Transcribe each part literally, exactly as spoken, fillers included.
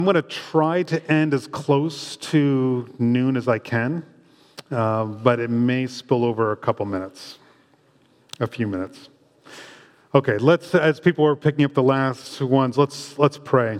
I'm going to try to end as close to noon as I can, uh, but it may spill over a couple minutes, a few minutes. Okay, let's, as people are picking up the last ones, let's let's pray.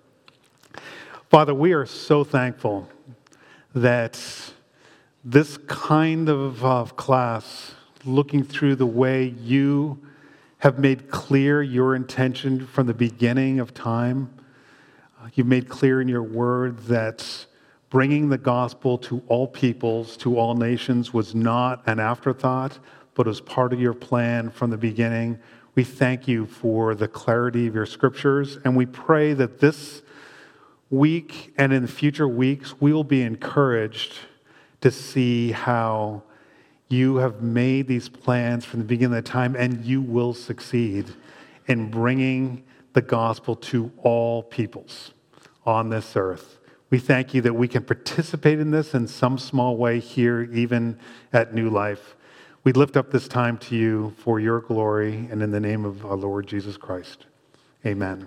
Father, we are so thankful that this kind of uh, class, looking through the way you have made clear your intention from the beginning of time, uh, you've made clear in your word that bringing the gospel to all peoples, to all nations, was not an afterthought, but was part of your plan from the beginning. We thank you for the clarity of your scriptures, and we pray that this week and in the future weeks, we will be encouraged to see how you have made these plans from the beginning of the time, and you will succeed in bringing the gospel to all peoples on this earth. We thank you that we can participate in this in some small way here, even at New Life. We lift up this time to you for your glory and in the name of our Lord Jesus Christ. Amen.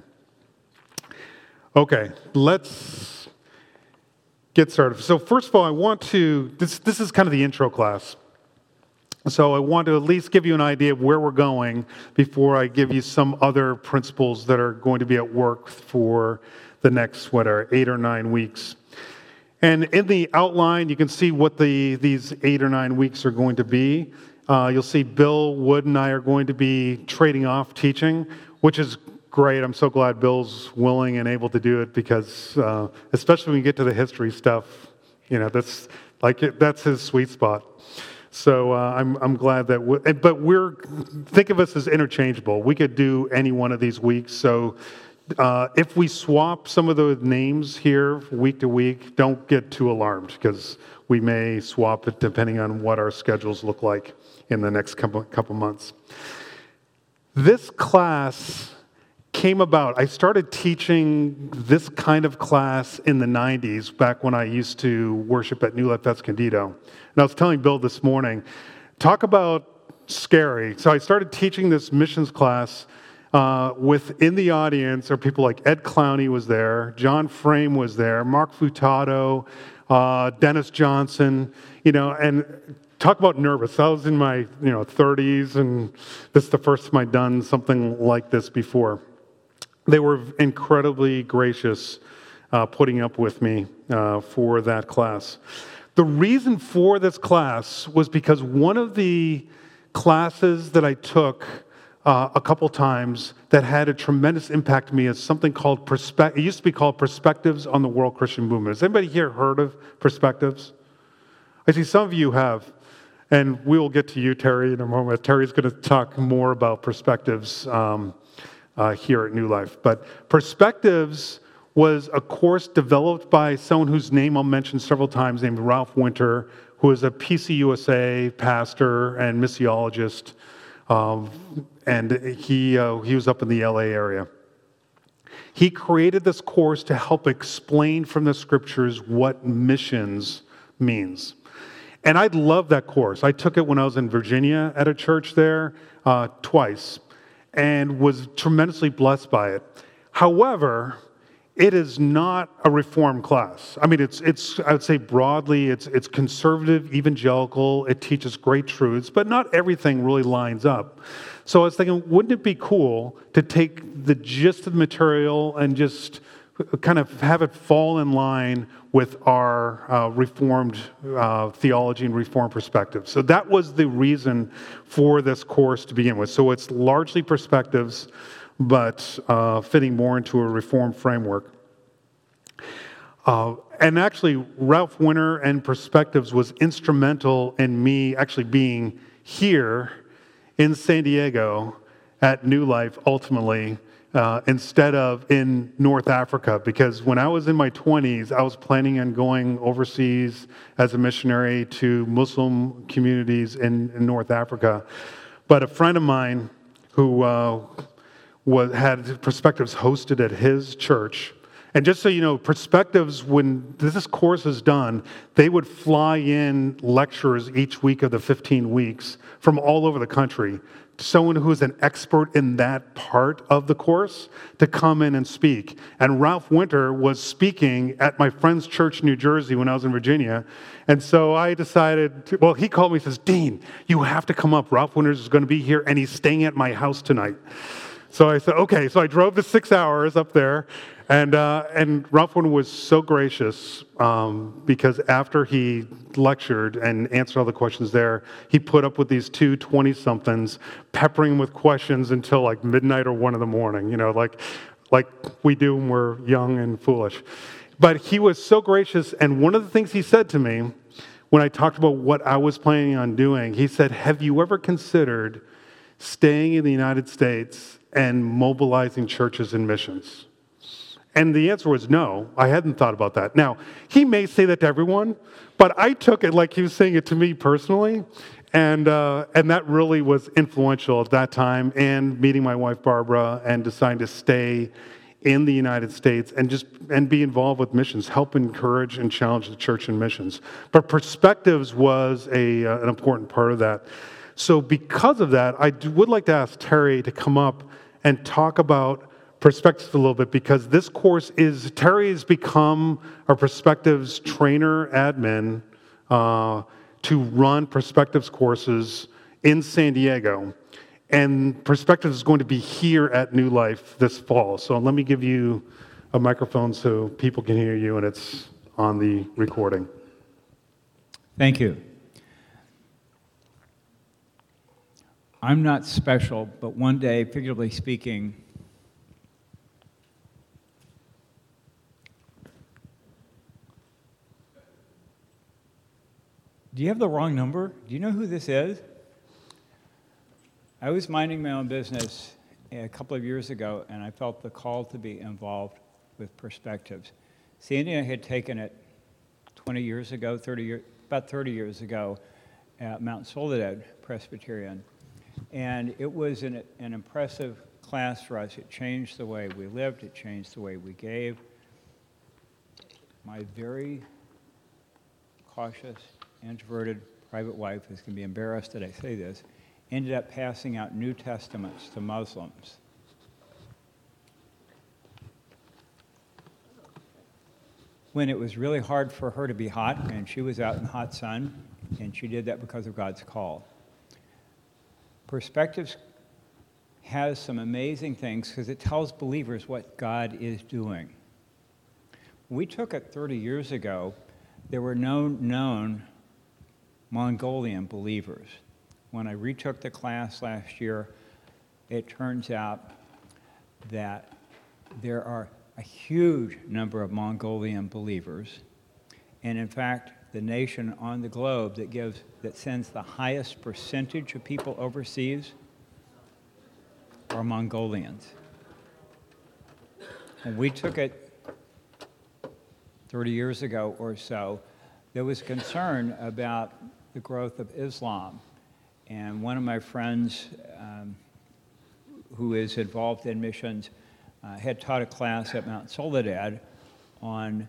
Okay, let's get started. So first of all, I want to, this, this is kind of the intro class. So I want to at least give you an idea of where we're going before I give you some other principles that are going to be at work for the next, what are eight or nine weeks. And in the outline, you can see what the these eight or nine weeks are going to be. Uh, you'll see Bill Wood and I are going to be trading off teaching, which is great. I'm so glad Bill's willing and able to do it because, uh, especially when you get to the history stuff, you know, that's like it, that's his sweet spot. So uh, I'm I'm glad that, we, but we're think of us as interchangeable. We could do any one of these weeks. So uh, if we swap some of the names here week to week, don't get too alarmed because we may swap it depending on what our schedules look like in the next couple couple months. This class came about. I started teaching this kind of class in the nineties, back when I used to worship at New Life Escondido. And I was telling Bill this morning, talk about scary. So I started teaching this missions class uh, within the audience are people like Ed Clowney was there, John Frame was there, Mark Futato, uh, Dennis Johnson, you know, and talk about nervous. I was in my you know thirties, and this is the first time I'd done something like this before. They were incredibly gracious uh, putting up with me uh, for that class. The reason for this class was because one of the classes that I took uh, a couple times that had a tremendous impact on me is something called Perspectives. It used to be called Perspectives on the World Christian Movement. Has anybody here heard of Perspectives? I see some of you have, and we will get to you, Terry, in a moment. Terry's going to talk more about Perspectives um, Uh, here at New Life. But Perspectives was a course developed by someone whose name I'll mention several times, named Ralph Winter, who is a P C U S A pastor and missiologist, um, and he uh, he was up in the L A area. He created this course to help explain from the scriptures what missions means. And I love that course. I took it when I was in Virginia at a church there uh, twice, and was tremendously blessed by it. However, it is not a Reformed class. I mean, it's it's I would say broadly, it's it's conservative, evangelical. It teaches great truths, but not everything really lines up. So I was thinking, wouldn't it be cool to take the gist of the material and just kind of have it fall in line with our uh, Reformed uh, theology and Reformed perspective. So that was the reason for this course to begin with. So it's largely Perspectives, but uh, fitting more into a Reformed framework. Uh, and actually, Ralph Winter and Perspectives was instrumental in me actually being here in San Diego at New Life ultimately, Uh, instead of in North Africa, because when I was in my twenties, I was planning on going overseas as a missionary to Muslim communities in, in North Africa. But a friend of mine who uh, was, had Perspectives hosted at his church And just so you know, Perspectives, when this course is done, they would fly in lecturers each week of the fifteen weeks from all over the country, someone who is an expert in that part of the course to come in and speak. And Ralph Winter was speaking at my friend's church in New Jersey when I was in Virginia. And so I decided, to, well, he called me and says, Dean, you have to come up. Ralph Winter is going to be here, and he's staying at my house tonight. So I said, okay. So I drove the six hours up there. And uh, and Ralph Winter was so gracious um, because after he lectured and answered all the questions there, he put up with these two twenty-somethings, peppering them with questions until like midnight or one in the morning, you know, like, like we do when we're young and foolish. But he was so gracious, and one of the things he said to me when I talked about what I was planning on doing, he said, have you ever considered staying in the United States and mobilizing churches and missions? And the answer was no, I hadn't thought about that. Now, he may say that to everyone, but I took it like he was saying it to me personally, and uh, and that really was influential at that time, and meeting my wife Barbara and deciding to stay in the United States and just and be involved with missions, help encourage and challenge the church in missions. But Perspectives was a uh, an important part of that. So because of that, I would like to ask Terry to come up and talk about Perspectives a little bit, because this course is, Terry has become our Perspectives trainer admin uh, to run Perspectives courses in San Diego. And Perspectives is going to be here at New Life this fall. So let me give you a microphone so people can hear you and it's on the recording. Thank you. I'm not special, but one day, figuratively speaking, do you have the wrong number? Do you know who this is? I was minding my own business a couple of years ago, and I felt the call to be involved with Perspectives. Sandy and I had taken it twenty years ago, thirty years, about thirty years ago at Mount Soledad Presbyterian. And it was an, an impressive class for us. It changed the way we lived. It changed the way we gave. My very cautious, introverted private wife is going to be embarrassed that I say this, ended up passing out New Testaments to Muslims. When it was really hard for her to be hot, and she was out in the hot sun, and she did that because of God's call. Perspectives has some amazing things because it tells believers what God is doing. When we took it thirty years ago, there were no known Mongolian believers. When I retook the class last year, it turns out that there are a huge number of Mongolian believers, and in fact, the nation on the globe that gives that sends the highest percentage of people overseas are Mongolians. When we took it thirty years ago or so, there was concern about the growth of Islam. And one of my friends um, who is involved in missions uh, had taught a class at Mount Soledad on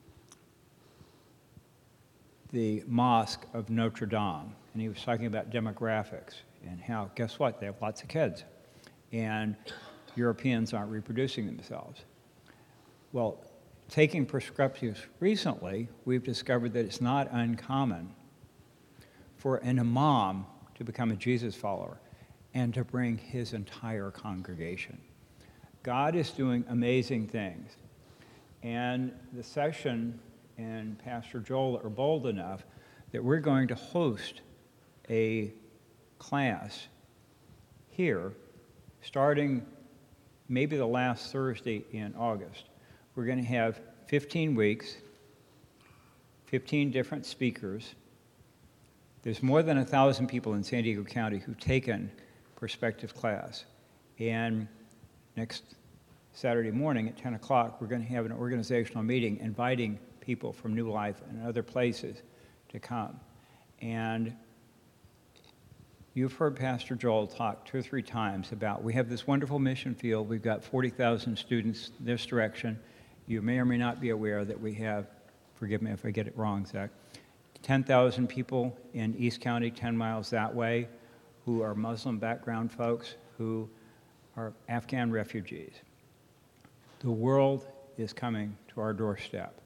the Mosque of Notre Dame. And he was talking about demographics and how, guess what, they have lots of kids. And Europeans aren't reproducing themselves. Well, taking Perspectives recently, we've discovered that it's not uncommon for an imam to become a Jesus follower and to bring his entire congregation. God is doing amazing things. And the session and Pastor Joel are bold enough that we're going to host a class here starting maybe the last Thursday in August. We're going to have fifteen weeks, fifteen different speakers. There's more than one thousand people in San Diego County who've taken Perspective class. And next Saturday morning at ten o'clock, we're going to have an organizational meeting inviting people from New Life and other places to come. And you've heard Pastor Joel talk two or three times about we have this wonderful mission field. We've got forty thousand students this direction, You may or may not be aware that we have, forgive me if I get it wrong, Zach, ten thousand people in East County, ten miles that way, who are Muslim background folks who are Afghan refugees. The world is coming to our doorstep.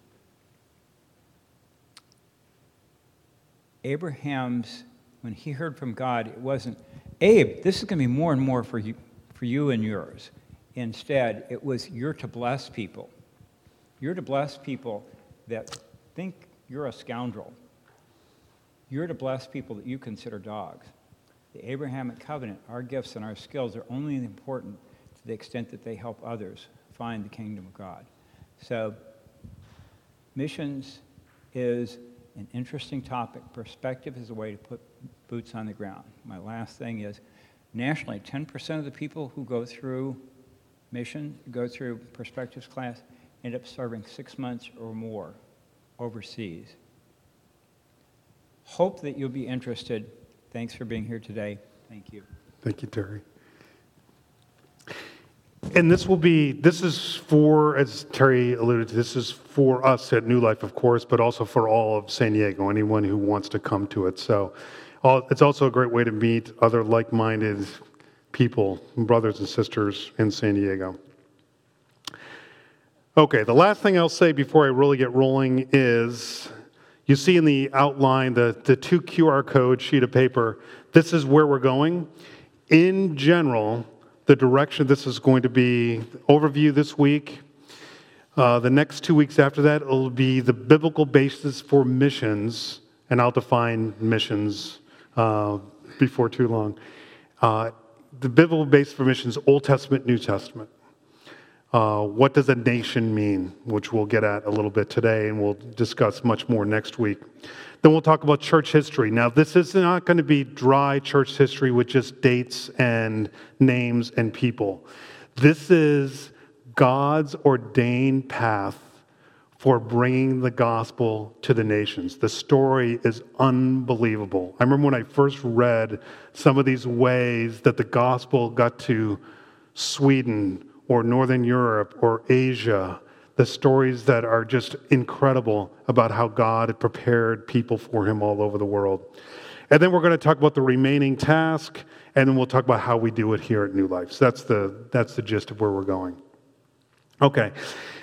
Abraham's, when he heard from God, it wasn't, Abe, this is going to be more and more for you, for you and yours. Instead, it was, you're to bless people. You're to bless people that think you're a scoundrel. You're to bless people that you consider dogs. The Abrahamic covenant, our gifts and our skills are only important to the extent that they help others find the kingdom of God. So, missions is an interesting topic. Perspective is a way to put boots on the ground. My last thing is, nationally, ten percent of the people who go through mission, go through perspectives class, end up serving six months or more overseas. Hope that you'll be interested. Thanks for being here today. Thank you. Thank you, Terry. And this will be, this is for, as Terry alluded to, this is for us at New Life, of course, but also for all of San Diego, anyone who wants to come to it. So all, it's also a great way to meet other like-minded people, brothers and sisters in San Diego. Okay, the last thing I'll say before I really get rolling is, you see in the outline, the, the two Q R code sheet of paper, this is where we're going. In general, the direction this is going to be, overview this week. Uh, the next two weeks after that, it'll be the biblical basis for missions, and I'll define missions uh, before too long. Uh, the biblical basis for missions, Old Testament, New Testament. Uh, what does a nation mean, which we'll get at a little bit today, and we'll discuss much more next week. Then we'll talk about church history. Now, this is not going to be dry church history with just dates and names and people. This is God's ordained path for bringing the gospel to the nations. The story is unbelievable. I remember when I first read some of these ways that the gospel got to Sweden or Northern Europe or Asia, the stories that are just incredible about how God had prepared people for him all over the world. And then we're going to talk about the remaining task, and then we'll talk about how we do it here at New Life. So that's the, that's the gist of where we're going. Okay.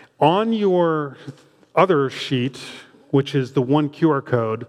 On your other sheet, which is the one Q R code,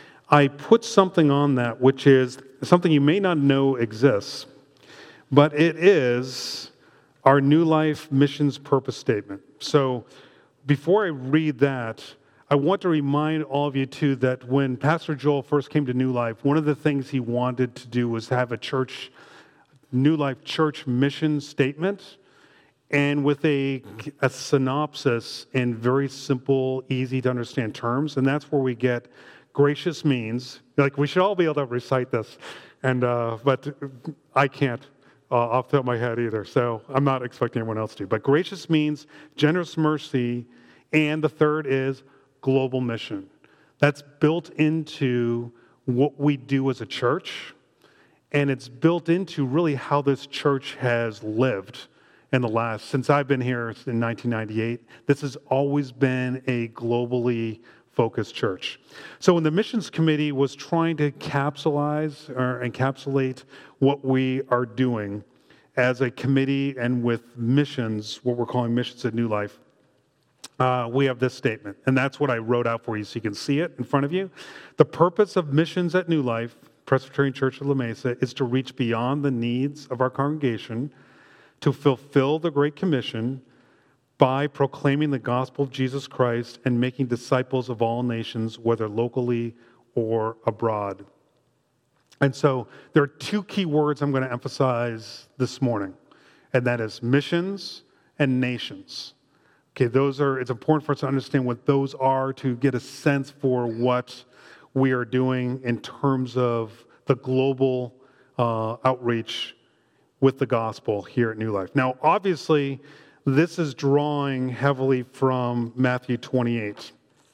I put something on that, which is something you may not know exists, but it is our New Life missions purpose statement. So before I read that, I want to remind all of you too that when Pastor Joel first came to New Life, one of the things he wanted to do was have a church, New Life church mission statement, and with a, a synopsis in very simple, easy to understand terms. And that's where we get gracious means. Like, we should all be able to recite this, and uh, but I can't. Uh, off the top of my head either, so I'm not expecting anyone else to. But gracious means generous mercy, and the third is global mission. That's built into what we do as a church, and it's built into really how this church has lived in the last, since I've been here in nineteen ninety-eight, this has always been a globally focused church. So when the missions committee was trying to capsulize or encapsulate what we are doing as a committee and with missions, what we're calling missions at New Life, uh, we have this statement, and that's what I wrote out for you so you can see it in front of you. The purpose of missions at New Life, Presbyterian Church of La Mesa, is to reach beyond the needs of our congregation to fulfill the Great Commission by proclaiming the gospel of Jesus Christ and making disciples of all nations, whether locally or abroad. And so there are two key words I'm going to emphasize this morning, and that is missions and nations. Okay, those are, it's important for us to understand what those are to get a sense for what we are doing in terms of the global uh, outreach with the gospel here at New Life. Now, obviously, this is drawing heavily from Matthew twenty-eight.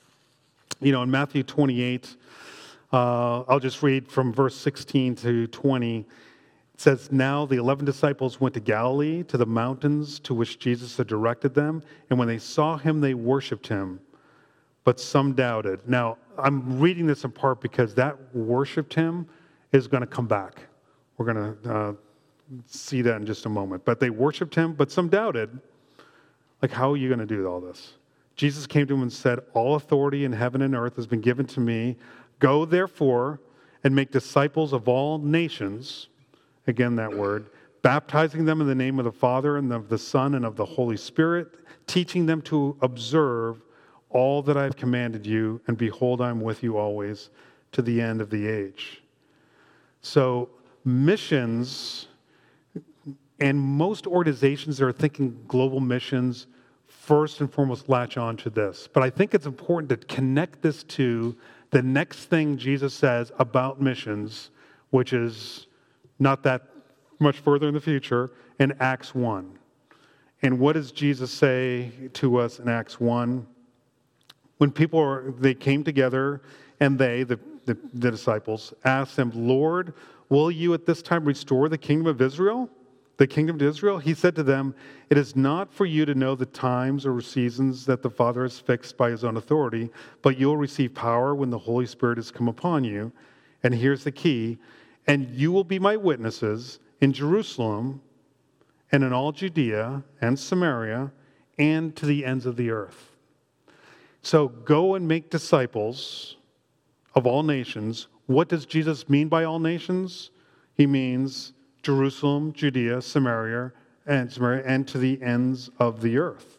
You know, in Matthew twenty-eight, uh, I'll just read from verse sixteen to twenty. It says, now the eleven disciples went to Galilee, to the mountains to which Jesus had directed them. And when they saw him, they worshiped him, but some doubted. Now, I'm reading this in part because that worshiped him is going to come back. We're going to uh, see that in just a moment. But they worshiped him, but some doubted. Like, how are you going to do all this? Jesus came to him and said, all authority in heaven and earth has been given to me. Go, therefore, and make disciples of all nations, again that word, baptizing them in the name of the Father and of the Son and of the Holy Spirit, teaching them to observe all that I have commanded you, and behold, I am with you always to the end of the age. So missions, and most organizations that are thinking global missions, first and foremost latch on to this. But I think it's important to connect this to the next thing Jesus says about missions, which is not that much further in the future, in Acts one. And what does Jesus say to us in Acts one? When people are, they came together, and they, the, the, the disciples, asked him, Lord, will you at this time restore the kingdom of Israel? The kingdom to Israel? He said to them, it is not for you to know the times or seasons that the Father has fixed by his own authority, but you'll receive power when the Holy Spirit has come upon you. And here's the key, and you will be my witnesses in Jerusalem and in all Judea and Samaria and to the ends of the earth. So go and make disciples of all nations. What does Jesus mean by all nations? He means Jerusalem, Judea, Samaria, and Samaria, and to the ends of the earth.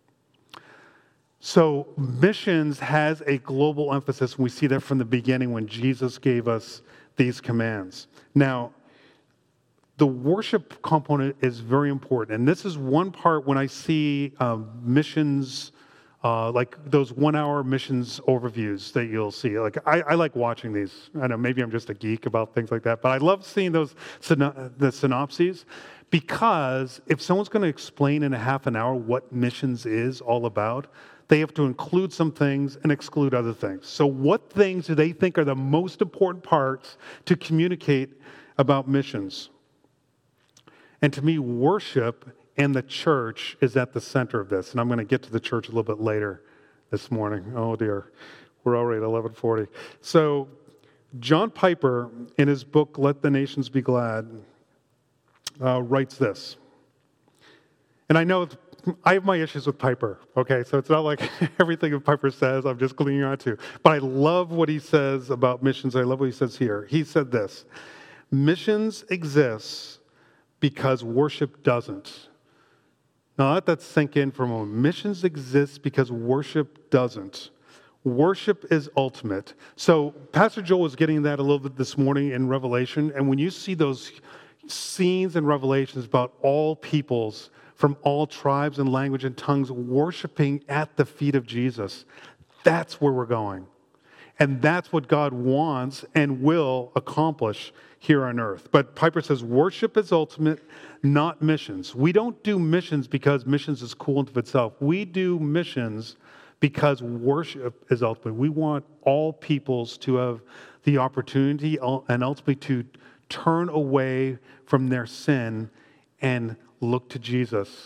So missions has a global emphasis, and we see that from the beginning when Jesus gave us these commands. Now, the worship component is very important, and this is one part when I see um, missions, uh, like those one-hour missions overviews that you'll see. Like I, I like watching these. I know maybe I'm just a geek about things like that, but I love seeing those the synopses, because if someone's going to explain in a half an hour what missions is all about, they have to include some things and exclude other things. So what things do they think are the most important parts to communicate about missions? And to me, worship and the church is at the center of this. And I'm going to get to the church a little bit later this morning. Oh, dear. We're already at eleven forty. So John Piper, in his book, Let the Nations Be Glad, uh, writes this. And I know I have my issues with Piper, okay? So it's not like everything that Piper says I'm just clinging on to. But I love what he says about missions. I love what he says here. He said this: missions exists because worship doesn't. Now let that sink in for a moment. Missions exist because worship doesn't. Worship is ultimate. So Pastor Joel was getting that a little bit this morning in Revelation, and when you see those scenes in Revelations about all peoples from all tribes and language and tongues worshiping at the feet of Jesus, that's where we're going. And that's what God wants and will accomplish here on earth. But Piper says worship is ultimate, not missions. We don't do missions because missions is cool into itself. We do missions because worship is ultimate. We want all peoples to have the opportunity and ultimately to turn away from their sin and look to Jesus.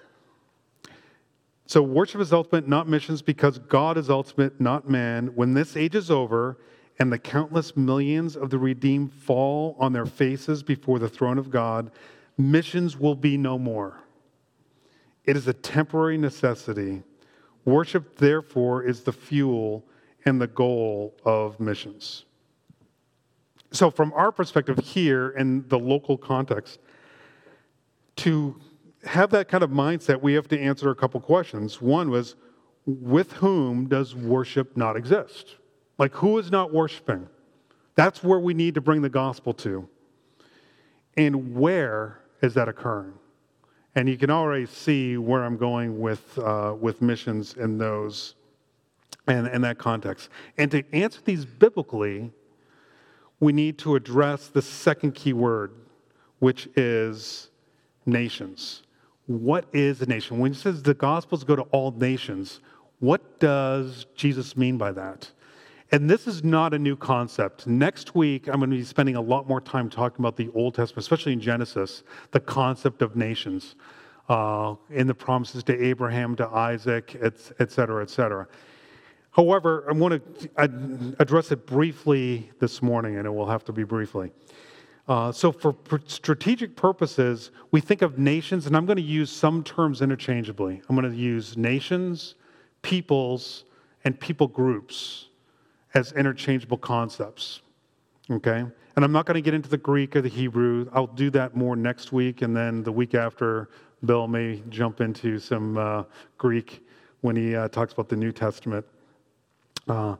So worship is ultimate, not missions, because God is ultimate, not man. When this age is over and the countless millions of the redeemed fall on their faces before the throne of God, missions will be no more. It is a temporary necessity. Worship, therefore, is the fuel and the goal of missions. So from our perspective here in the local context, to have that kind of mindset, we have to answer a couple questions. One was, with whom does worship not exist? Like, who is not worshiping? That's where we need to bring the gospel to. And where is that occurring? And you can already see where I'm going with uh, with missions in those and in that context. And to answer these biblically, we need to address the second key word, which is nations. What is a nation? When he says the gospels go to all nations, what does Jesus mean by that? And this is not a new concept. Next week, I'm going to be spending a lot more time talking about the Old Testament, especially in Genesis, the concept of nations, uh, in the promises to Abraham, to Isaac, et, et cetera, et cetera. However, I want to address it briefly this morning, and it will have to be briefly. Uh, so for strategic purposes, we think of nations, and I'm going to use some terms interchangeably. I'm going to use nations, peoples, and people groups as interchangeable concepts, okay? And I'm not going to get into the Greek or the Hebrew. I'll do that more next week, and then the week after, Bill may jump into some uh, Greek when he uh, talks about the New Testament. Uh,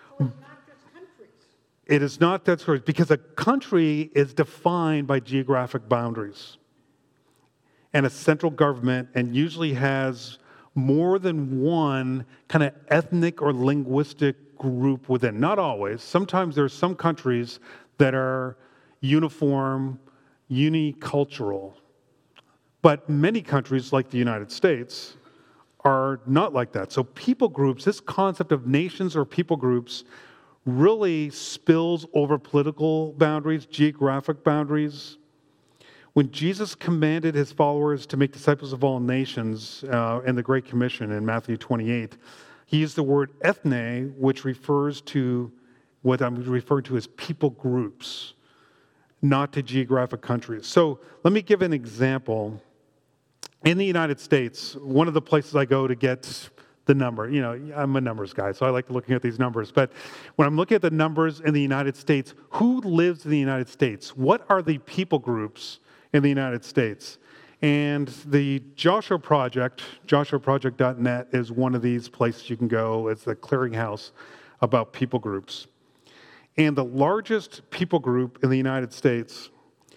It is not that sort, because a country is defined by geographic boundaries and a central government, and usually has more than one kind of ethnic or linguistic group within. Not always. Sometimes there are some countries that are uniform, unicultural. But many countries, like the United States, are not like that. So people groups, this concept of nations or people groups, really spills over political boundaries, geographic boundaries. When Jesus commanded his followers to make disciples of all nations uh, in the Great Commission in Matthew twenty-eight, he used the word ethne, which refers to what I'm referring to as people groups, not to geographic countries. So let me give an example. In the United States, one of the places I go to get the number, you know, I'm a numbers guy, so I like looking at these numbers. But when I'm looking at the numbers in the United States, who lives in the United States? What are the people groups in the United States? And the Joshua Project, joshua project dot net, is one of these places you can go. It's the clearinghouse about people groups. And the largest people group in the United States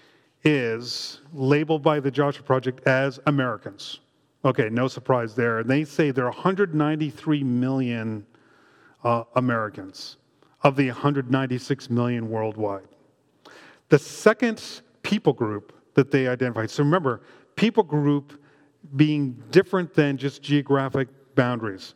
is labeled by the Joshua Project as Americans. Okay, no surprise there. And they say there are one hundred ninety-three million uh, Americans of the one hundred ninety-six million worldwide. The second people group that they identify, so remember, people group being different than just geographic boundaries,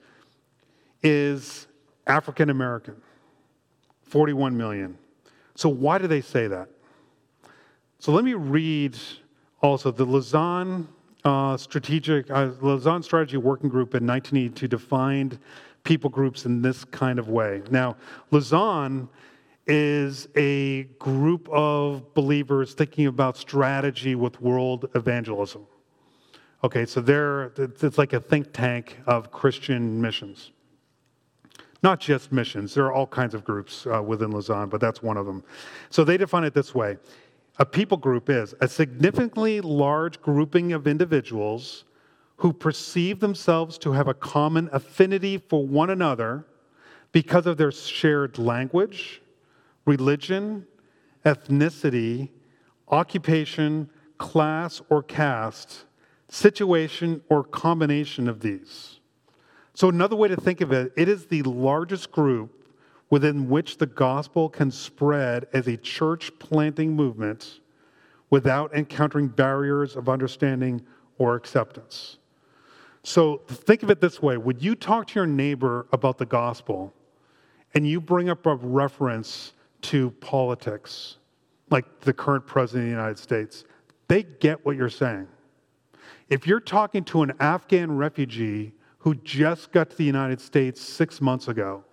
is African American, forty-one million. So why do they say that? So let me read also the Lausanne uh, strategic uh, Lausanne Strategy Working Group in nineteen eighty-two defined people groups in this kind of way. Now, Lausanne is a group of believers thinking about strategy with world evangelism. Okay, so they're it's like a think tank of Christian missions. Not just missions. There are all kinds of groups uh, within Lausanne, but that's one of them. So they define it this way. A people group is a significantly large grouping of individuals who perceive themselves to have a common affinity for one another because of their shared language, religion, ethnicity, occupation, class or caste, situation or combination of these. So another way to think of it, it is the largest group within which the gospel can spread as a church planting movement without encountering barriers of understanding or acceptance. So think of it this way. Would you talk to your neighbor about the gospel and you bring up a reference to politics, like the current president of the United States? They get what you're saying. If you're talking to an Afghan refugee who just got to the United States six months ago,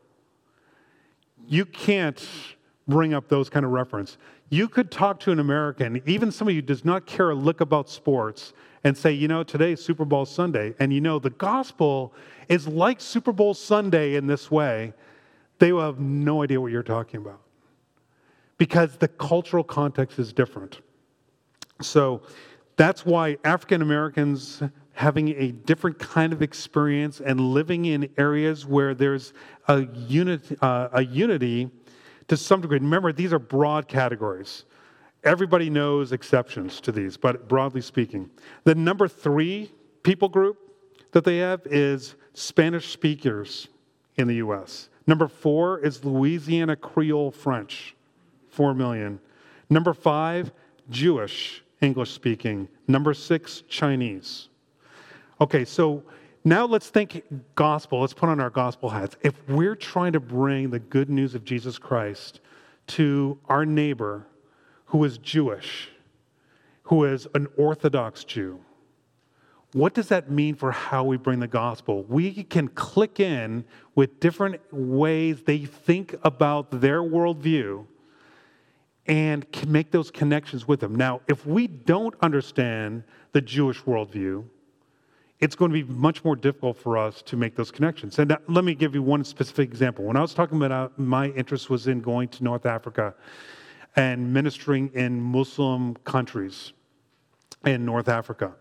you can't bring up those kind of reference. You could talk to an American, even somebody who does not care a lick about sports, and say, you know, today's Super Bowl Sunday, and you know the gospel is like Super Bowl Sunday in this way. They will have no idea what you're talking about because the cultural context is different. So that's why African Americans having a different kind of experience and living in areas where there's a unity, uh, a unity to some degree. Remember, these are broad categories. Everybody knows exceptions to these, but broadly speaking. The number three people group that they have is Spanish speakers in the U S. Number four is Louisiana Creole French, four million. Number five, Jewish English speaking. Number six, Chinese. Okay, so now let's think gospel. Let's put on our gospel hats. If we're trying to bring the good news of Jesus Christ to our neighbor who is Jewish, who is an Orthodox Jew, what does that mean for how we bring the gospel? We can click in with different ways they think about their worldview and can make those connections with them. Now, if we don't understand the Jewish worldview, it's going to be much more difficult for us to make those connections. And let me give you one specific example. When I was talking about my interest was in going to North Africa and ministering in Muslim countries in North Africa.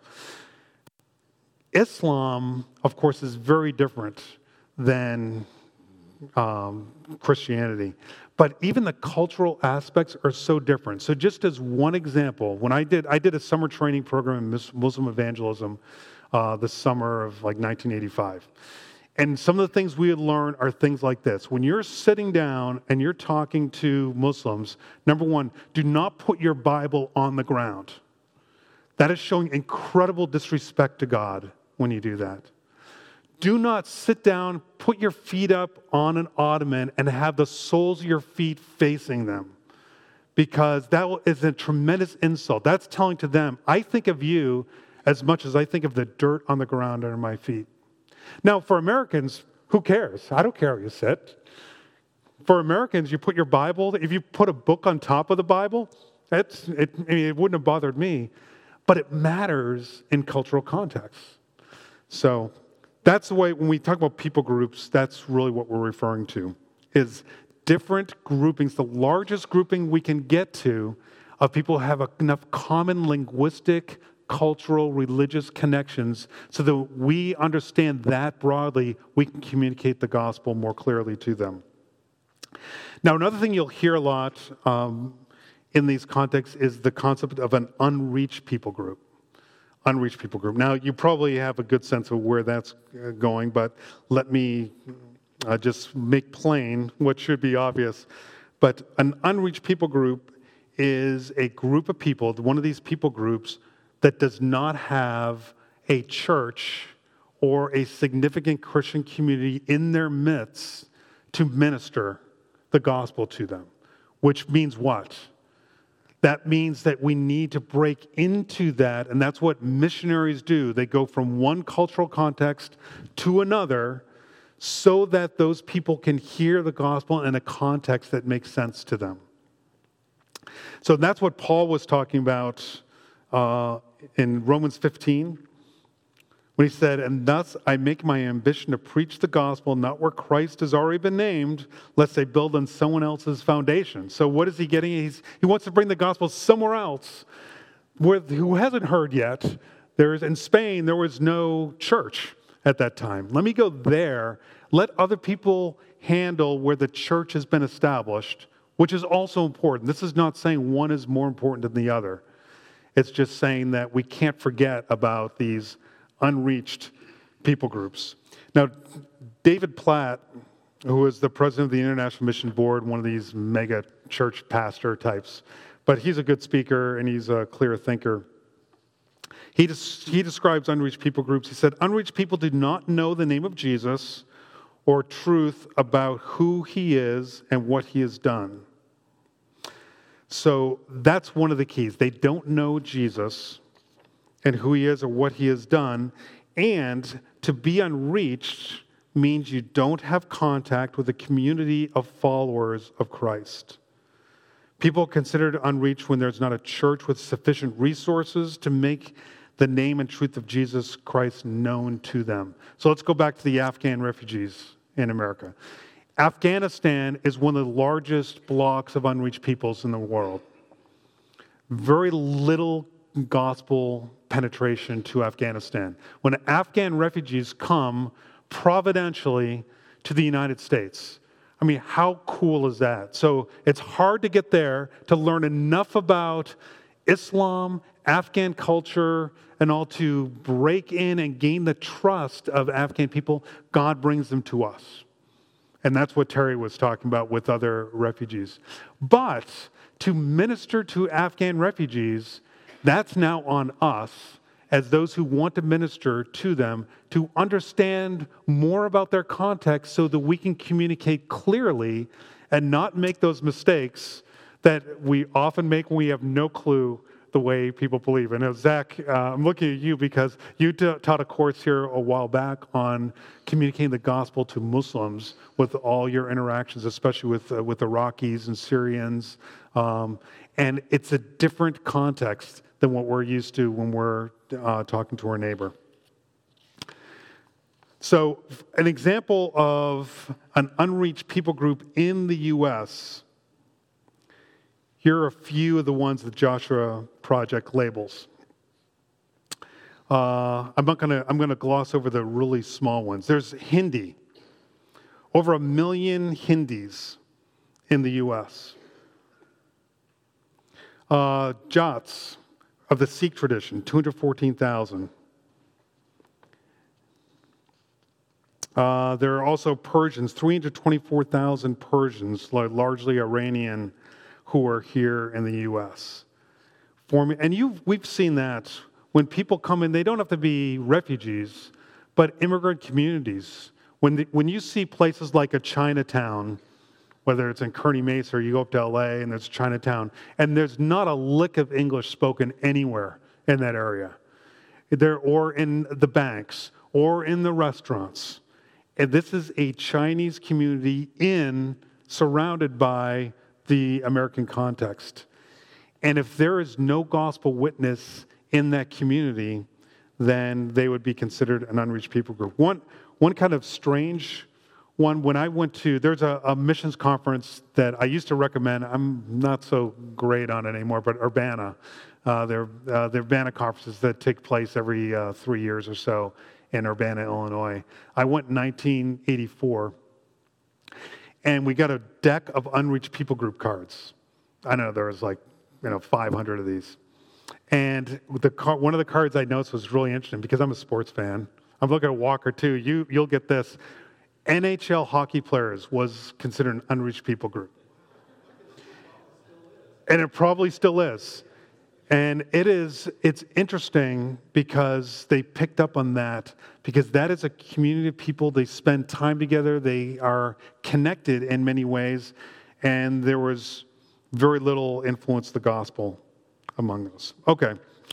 Islam, of course, is very different than um, Christianity. But even the cultural aspects are so different. So just as one example, when I did, I did a summer training program in Muslim evangelism uh, the summer of like nineteen eighty-five. And some of the things we had learned are things like this. When you're sitting down and you're talking to Muslims, number one, do not put your Bible on the ground. That is showing incredible disrespect to God when you do that. Do not sit down, put your feet up on an ottoman, and have the soles of your feet facing them, because that is a tremendous insult. That's telling to them, I think of you as much as I think of the dirt on the ground under my feet. Now, for Americans, who cares? I don't care how you sit. For Americans, you put your Bible, if you put a book on top of the Bible, it's, it, I mean, it wouldn't have bothered me, but it matters in cultural context. So that's the way, when we talk about people groups, that's really what we're referring to, is different groupings. The largest grouping we can get to of people who have enough common linguistic, cultural, religious connections so that we understand that broadly, we can communicate the gospel more clearly to them. Now, another thing you'll hear a lot um, in these contexts is the concept of an unreached people group. Unreached people group. Now, you probably have a good sense of where that's going, but let me uh, just make plain what should be obvious. But an unreached people group is a group of people, one of these people groups, that does not have a church or a significant Christian community in their midst to minister the gospel to them. Which means what? That means that we need to break into that, and that's what missionaries do. They go from one cultural context to another so that those people can hear the gospel in a context that makes sense to them. So that's what Paul was talking about uh, in Romans fifteen, when he said, and thus I make my ambition to preach the gospel not where Christ has already been named, lest they build on someone else's foundation. So what is he getting? He's, he wants to bring the gospel somewhere else where, who hasn't heard yet. There is, in Spain, there was no church at that time. Let me go there. Let other people handle where the church has been established, which is also important. This is not saying one is more important than the other. It's just saying that we can't forget about these unreached people groups. Now, David Platt, who is the president of the International Mission Board, one of these mega church pastor types, but he's a good speaker and he's a clear thinker. He, des- he describes unreached people groups. He said, unreached people do not know the name of Jesus or truth about who he is and what he has done. So that's one of the keys. They don't know Jesus and who he is or what he has done. And to be unreached means you don't have contact with a community of followers of Christ. People are considered unreached when there's not a church with sufficient resources to make the name and truth of Jesus Christ known to them. So let's go back to the Afghan refugees in America. Afghanistan is one of the largest blocks of unreached peoples in the world. Very little gospel penetration to Afghanistan. When Afghan refugees come providentially to the United States, I mean, how cool is that? So it's hard to get there to learn enough about Islam, Afghan culture, and all to break in and gain the trust of Afghan people. God brings them to us. And that's what Terry was talking about with other refugees. But to minister to Afghan refugees, that's now on us, as those who want to minister to them to understand more about their context so that we can communicate clearly and not make those mistakes that we often make when we have no clue the way people believe. And now, Zach, uh, I'm looking at you because you t- taught a course here a while back on communicating the gospel to Muslims with all your interactions, especially with uh, with Iraqis and Syrians. Um, and it's a different context than what we're used to when we're uh, talking to our neighbor. So, an example of an unreached people group in the U S, here are a few of the ones that Joshua Project labels. Uh, I'm not gonna. I'm gonna gloss over the really small ones. There's Hindi. Over a million Hindis in the U S. Uh, Jats of the Sikh tradition, two hundred fourteen thousand. Uh, there are also Persians, three hundred twenty-four thousand Persians, largely Iranian, who are here in the U S. Forming, and you, we've seen that when people come in, they don't have to be refugees, but immigrant communities. When the, when you see places like a Chinatown, whether it's in Kearny Mesa or you go up to L A and there's Chinatown, and there's not a lick of English spoken anywhere in that area, there or in the banks or in the restaurants, and this is a Chinese community in surrounded by the American context. And if there is no gospel witness in that community, then they would be considered an unreached people group. One, one kind of strange one, when I went to, there's a, a missions conference that I used to recommend. I'm not so great on it anymore, but Urbana. Uh, they're, uh, they're Urbana conferences that take place every uh, three years or so in Urbana, Illinois. I went in nineteen eighty-four. And we got a deck of unreached people group cards. I know there was like, you know, five hundred of these. And the car, one of the cards I noticed was really interesting because I'm a sports fan. I'm looking at Walker too. You, you'll get this. N H L hockey players was considered an unreached people group. And it probably still is. And it is, it's interesting because they picked up on that, because that is a community of people. They spend time together. They are connected in many ways. And there was very little influence of the gospel among those. Okay.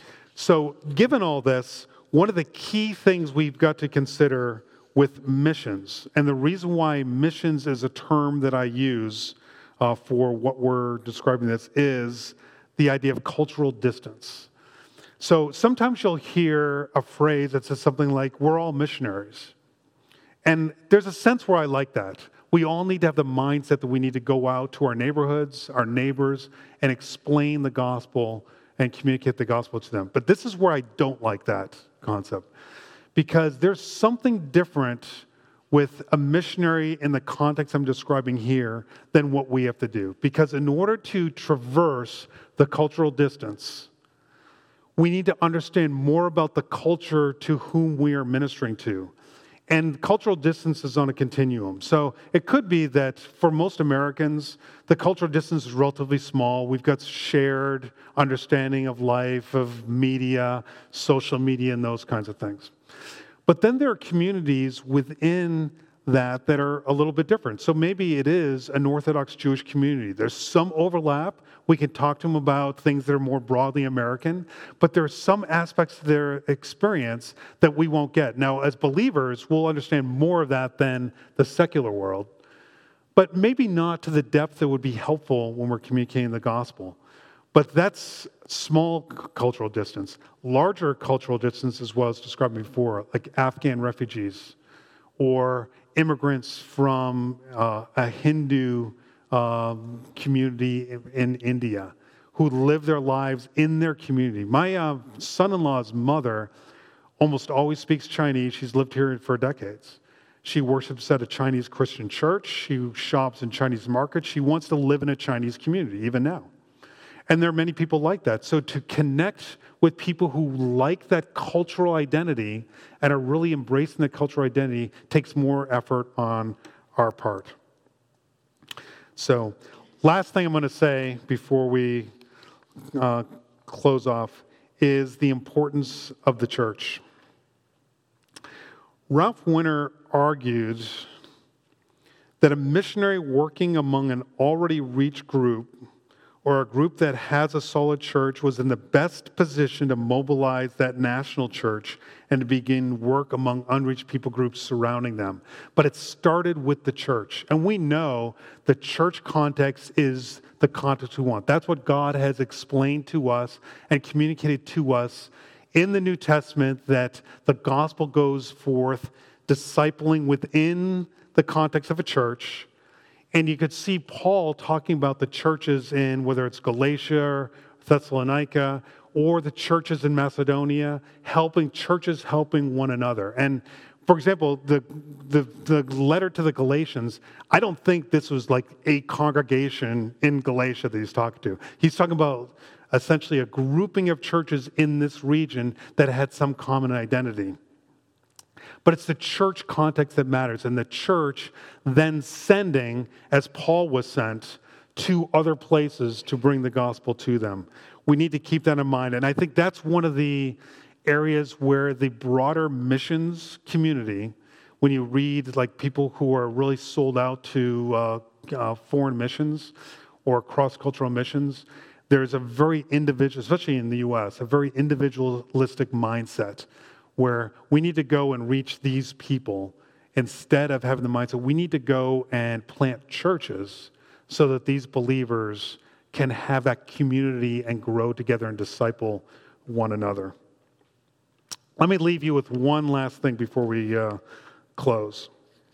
So given all this, one of the key things we've got to consider with missions, and the reason why missions is a term that I use uh, for what we're describing this, is the idea of cultural distance. So sometimes you'll hear a phrase that says something like, we're all missionaries. And there's a sense where I like that. We all need to have the mindset that we need to go out to our neighborhoods, our neighbors, and explain the gospel and communicate the gospel to them. But this is where I don't like that concept, because there's something different with a missionary in the context I'm describing here than what we have to do. Because in order to traverse the cultural distance, we need to understand more about the culture to whom we are ministering to. And cultural distance is on a continuum. So it could be that for most Americans, the cultural distance is relatively small. We've got shared understanding of life, of media, social media, and those kinds of things. But then there are communities within that that are a little bit different. So maybe it is an Orthodox Jewish community. There's some overlap. We can talk to them about things that are more broadly American, but there are some aspects of their experience that we won't get. Now, as believers, we'll understand more of that than the secular world, but maybe not to the depth that would be helpful when we're communicating the gospel. But that's small c- cultural distance. Larger cultural distance, as well as described before, like Afghan refugees or immigrants from uh, a Hindu um, community in, in India who live their lives in their community. My uh, son-in-law's mother almost always speaks Chinese. She's lived here for decades. She worships at a Chinese Christian church. She shops in Chinese markets. She wants to live in a Chinese community, even now. And there are many people like that. So to connect with people who like that cultural identity and are really embracing the cultural identity takes more effort on our part. So last thing I'm going to say before we uh, close off is the importance of the church. Ralph Winter argued that a missionary working among an already reached group or a group that has a solid church was in the best position to mobilize that national church and to begin work among unreached people groups surrounding them. But it started with the church. And we know the church context is the context we want. That's what God has explained to us and communicated to us in the New Testament, that the gospel goes forth discipling within the context of a church. And you could see Paul talking about the churches in, whether it's Galatia, Thessalonica, or the churches in Macedonia, helping churches helping one another. And for example, the, the, the letter to the Galatians, I don't think this was like a congregation in Galatia that he's talking to. He's talking about essentially a grouping of churches in this region that had some common identity. But it's the church context that matters, and the church then sending, as Paul was sent, to other places to bring the gospel to them. We need to keep that in mind, and I think that's one of the areas where the broader missions community, when you read like people who are really sold out to uh, uh, foreign missions or cross-cultural missions, there's a very individual, especially in the U S, a very individualistic mindset where we need to go and reach these people instead of having the mindset we need to go and plant churches so that these believers can have that community and grow together and disciple one another. Let me leave you with one last thing before we uh, close.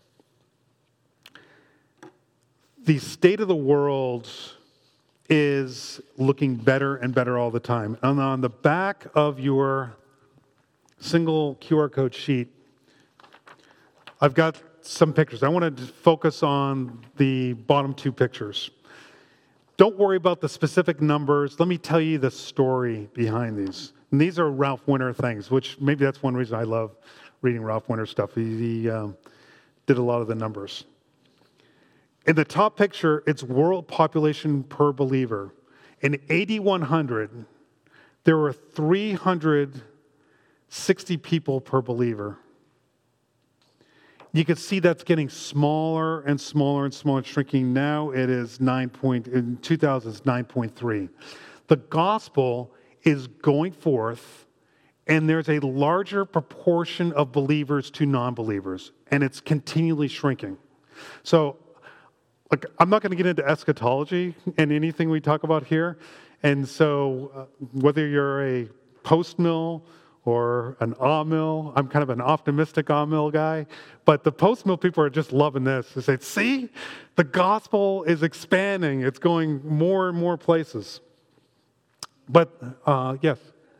The state of the world is looking better and better all the time. And on the back of your single Q R code sheet, I've got some pictures. I want to focus on the bottom two pictures. Don't worry about the specific numbers. Let me tell you the story behind these. And these are Ralph Winter things, which maybe that's one reason I love reading Ralph Winter stuff. He, he um, did a lot of the numbers. In the top picture, it's world population per believer. In eighty-one hundred, there were three hundred sixty people per believer. You can see that's getting smaller and smaller and smaller, shrinking. Now it is nine point, in two thousand, it's nine point three. The gospel is going forth, and there's a larger proportion of believers to non-believers, and it's continually shrinking. So, look, I'm not going to get into eschatology and anything we talk about here. And so, uh, whether you're a post-mill or an ah-mill, I'm kind of an optimistic ah-mill guy, but the post-mill people are just loving this. They say, see, the gospel is expanding. It's going more and more places. But, uh, yes?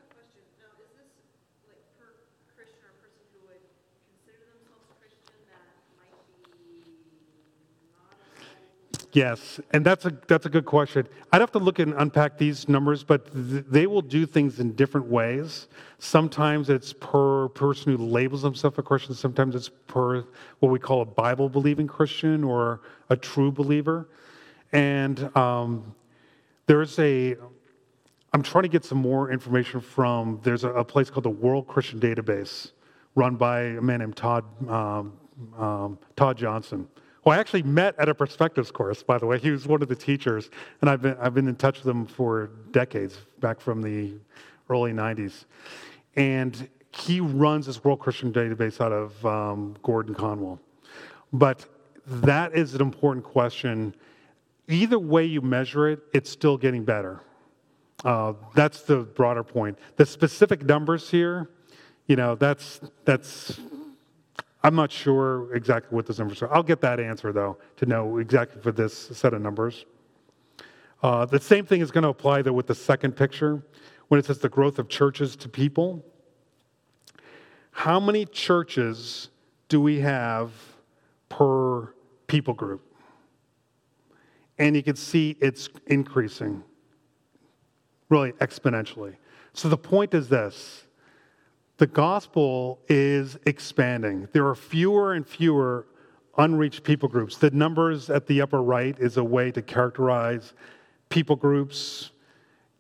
Yes, and that's a that's a good question. I'd have to look and unpack these numbers, but th- they will do things in different ways. Sometimes it's per person who labels himself a Christian. Sometimes it's per what we call a Bible-believing Christian or a true believer. And um, there's a, I'm trying to get some more information from, there's a, a place called the World Christian Database run by a man named Todd, um, um, Todd Johnson. Well, I actually met at a Perspectives course, by the way. He was one of the teachers, and I've been I've been in touch with him for decades, back from the early nineties. And he runs this World Christian Database out of um, Gordon Conwell. But that is an important question. Either way you measure it, it's still getting better. Uh, that's the broader point. The specific numbers here, you know, that's that's. I'm not sure exactly what those numbers are. I'll get that answer, though, to know exactly for this set of numbers. Uh, the same thing is going to apply, though, with the second picture, when it says the growth of churches to people. How many churches do we have per people group? And you can see it's increasing, really exponentially. So the point is this. The gospel is expanding. There are fewer and fewer unreached people groups. The numbers at the upper right is a way to characterize people groups.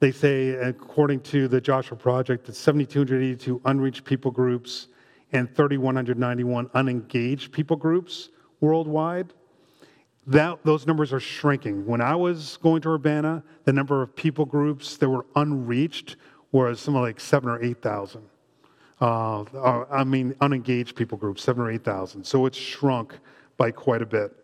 They say, according to the Joshua Project, that seven thousand two hundred eighty-two unreached people groups and three thousand one hundred ninety-one unengaged people groups worldwide. That, those numbers are shrinking. When I was going to Urbana, the number of people groups that were unreached was something like seven or eight thousand. Uh, I mean, unengaged people groups, seven or eight thousand. So it's shrunk by quite a bit.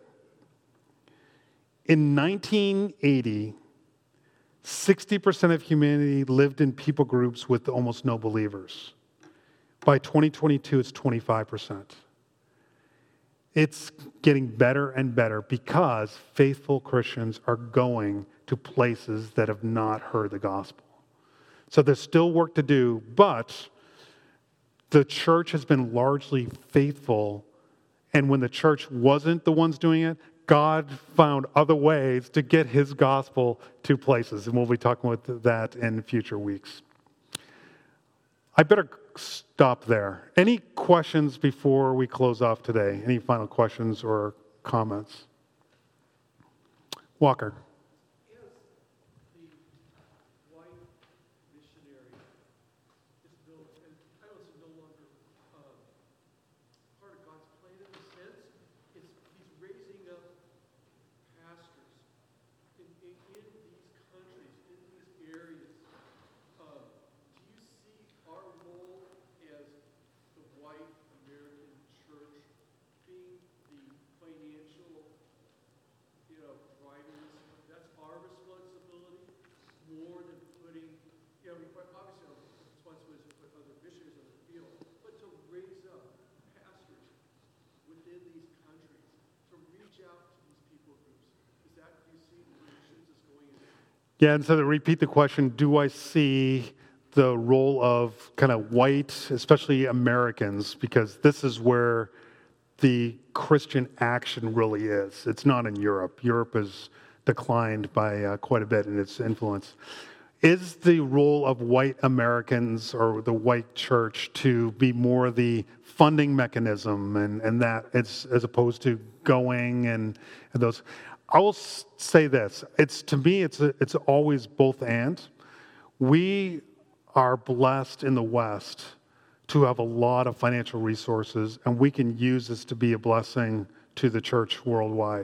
In nineteen eighty, sixty percent of humanity lived in people groups with almost no believers. By twenty twenty-two, it's twenty-five percent. It's getting better and better because faithful Christians are going to places that have not heard the gospel. So there's still work to do, but the church has been largely faithful. And when the church wasn't the ones doing it, God found other ways to get his gospel to places. And we'll be talking about that in future weeks. I better stop there. Any questions before we close off today? Any final questions or comments? Walker. Yeah, and so to repeat the question, do I see the role of kind of white, especially Americans, because this is where the Christian action really is. It's not in Europe. Europe has declined by uh, quite a bit in its influence. Is the role of white Americans or the white church to be more the funding mechanism and, and that it's as opposed to going and, and those? I will say this. It's to me, it's a, it's always both and. We are blessed in the West to have a lot of financial resources, and we can use this to be a blessing to the church worldwide.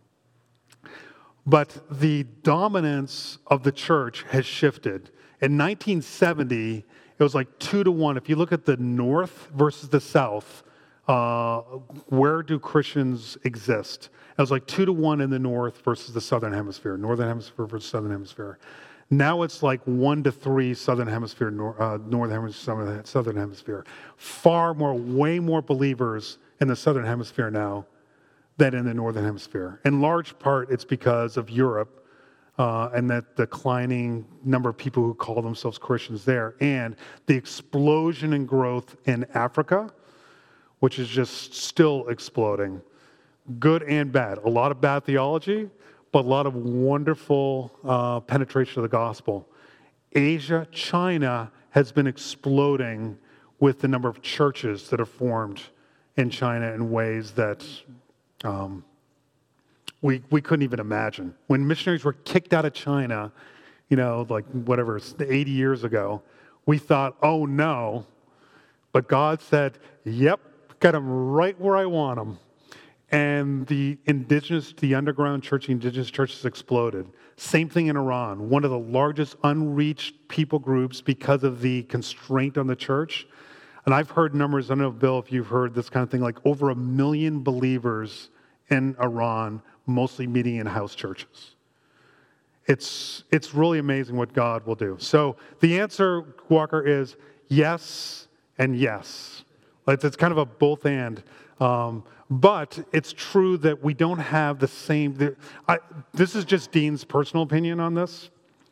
But the dominance of the church has shifted. In nineteen seventy, it was like two to one. If you look at the North versus the South, uh, where do Christians exist? It was like two to one in the North versus the Southern Hemisphere, Northern Hemisphere versus Southern Hemisphere. Now it's like one to three Southern Hemisphere, nor, uh, Northern Hemisphere, Southern Hemisphere. Far more, way more believers in the Southern Hemisphere now than in the Northern Hemisphere. In large part, it's because of Europe uh, and that declining number of people who call themselves Christians there, and the explosion in growth in Africa, which is just still exploding. Good and bad. A lot of bad theology, but a lot of wonderful uh, penetration of the gospel. Asia, China has been exploding with the number of churches that are formed in China in ways that um, we we couldn't even imagine. When missionaries were kicked out of China, you know, like whatever, eighty years ago, we thought, oh no. But God said, yep, got them right where I want them. And the indigenous, the underground church, the indigenous churches exploded. Same thing in Iran, one of the largest unreached people groups because of the constraint on the church. And I've heard numbers, I don't know, Bill, if you've heard this kind of thing, like over a million believers in Iran, mostly meeting in house churches. It's, it's really amazing what God will do. So the answer, Walker, is yes and yes. It's, it's kind of a both and. Um, but it's true that we don't have the same, the, I, this is just Dean's personal opinion on this.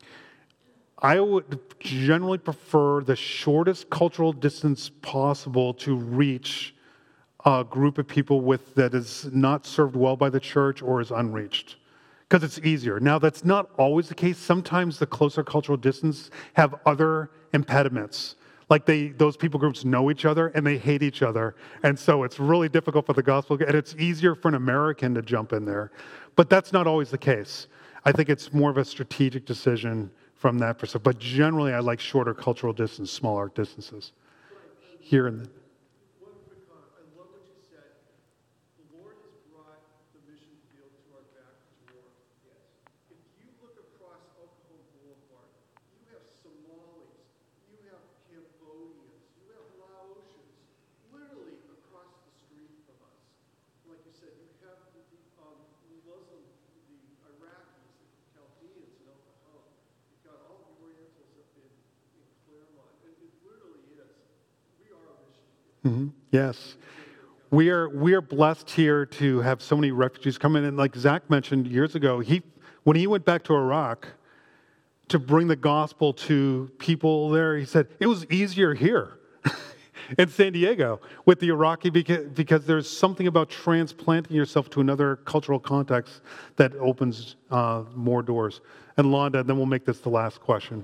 I would generally prefer the shortest cultural distance possible to reach a group of people with that is not served well by the church or is unreached, because it's easier. Now, that's not always the case. Sometimes the closer cultural distance have other impediments. Like they, those people groups know each other and they hate each other. And so it's really difficult for the gospel, and it's easier for an American to jump in there. But that's not always the case. I think it's more of a strategic decision from that perspective. But generally, I like shorter cultural distance, smaller distances. Here in the One quick comment. I love what you said. The Lord has brought the mission field to our back door. Yes. If you look across El Cajon Boulevard, you have Somalis, you have Cambodians, you have Laotians, literally across the street from us. Like you said, you have the um, Muslim, the Iraqis, the Chaldeans in El Cajon. You've got all the Orientals up in, in Claremont. It, it literally is. We are a mission field. Mhm. Yes. We are we are blessed here to have so many refugees come in. And like Zach mentioned years ago, he when he went back to Iraq to bring the gospel to people there, he said it was easier here in San Diego with the Iraqi because, because there's something about transplanting yourself to another cultural context that opens uh, more doors. And Londa, then we'll make this the last question.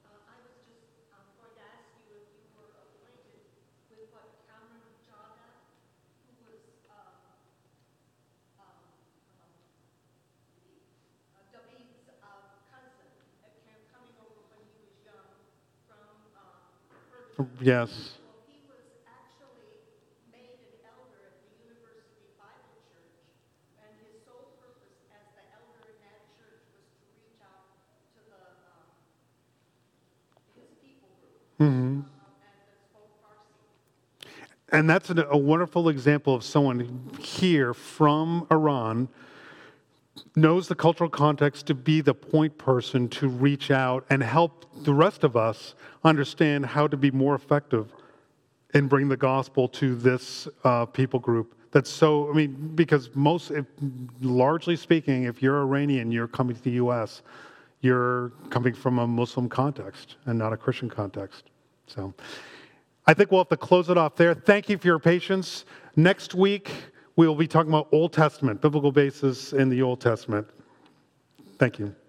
Yes. Well, he was actually made an elder at the University Bible Church, and his sole purpose as the elder in that church was to reach out to the um, his people group, Mm-hmm. um, and that spoke Farsi. And that's a, a wonderful example of someone here from Iran knows the cultural context to be the point person to reach out and help the rest of us understand how to be more effective in bringing the gospel to this uh, people group. That's so, I mean, because most, if, largely speaking, if you're Iranian, you're coming to the U S, you're coming from a Muslim context and not a Christian context. So I think we'll have to close it off there. Thank you for your patience. Next week, we will be talking about Old Testament, biblical basis in the Old Testament. Thank you.